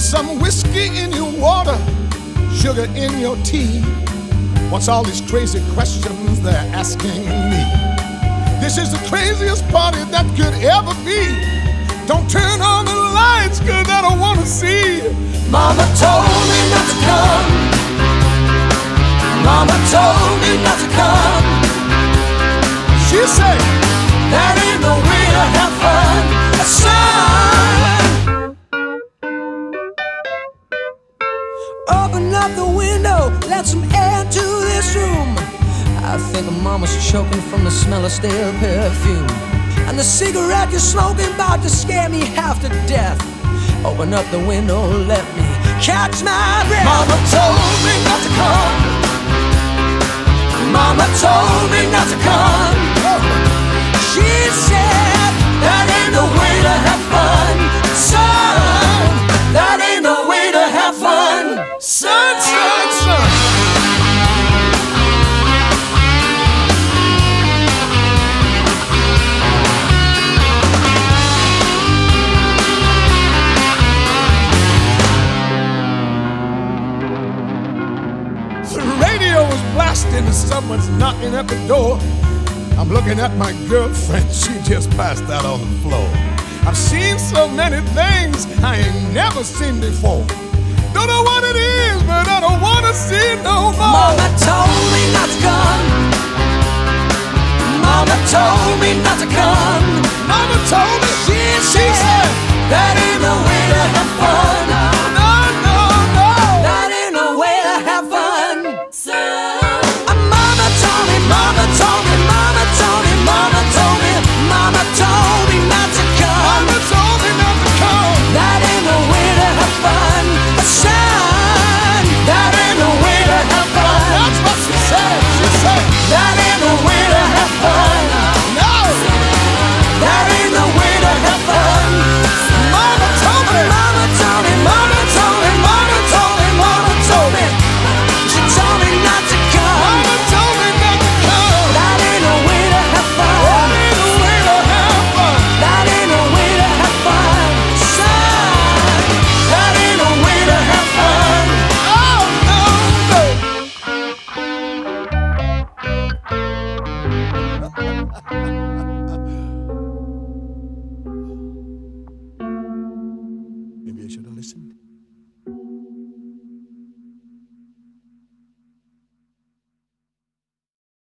some whiskey in your water, sugar in your tea. What's all these crazy questions they're asking me? This is the craziest party that could ever be. Don't turn on the lights, cause I don't wanna see. Mama told me not to come. Mama told me not to come. She said, that ain't no way to have fun, son. Open up the window, let some air into this room. I think mama's choking from the smell of stale perfume. And the cigarette you're smoking about to scare me half to death. Open up the window, let me catch my breath. Mama told me not to come. Mama told me not to come. She said, that ain't the way to have fun, son. That ain't the way to have fun, son, son, son. The radio is blasting and someone's knocking at the door. I'm looking at my girlfriend, she just passed out on the floor. I've seen so many things I ain't never seen before. Don't know what it is, but I don't wanna see no more. Mama told me not to